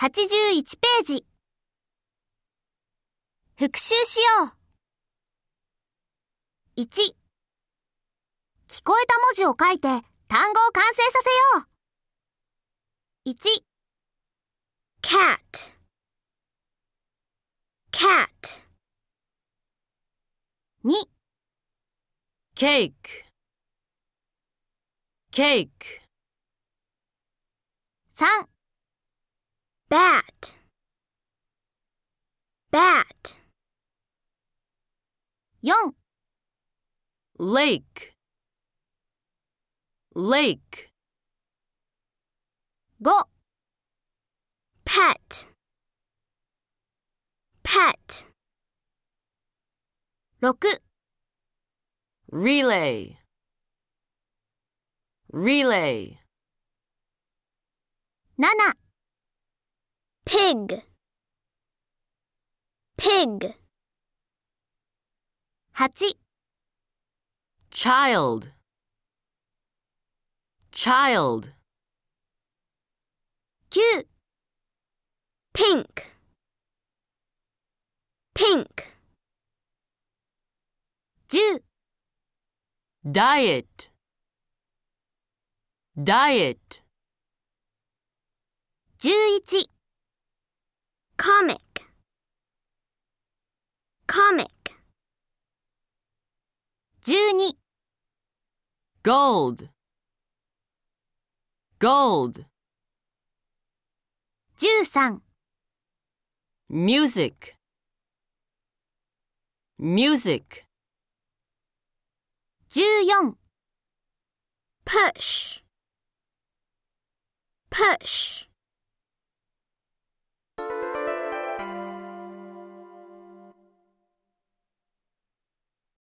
81ページ。復習しよう。1、聞こえた文字を書いて単語を完成させよう。1、 cat, cat. 2、 cake, cake. 3、 bat, bat. 4、 lake, lake. 5、 pet, pet. 6、 relay, relay. 7、 pig, pig. 8、 child, child. 9、 pink, pink. 10、 diet, diet. 11、 comic, comic. 12、 gold, gold. 13、 music, music. 14、 push, push.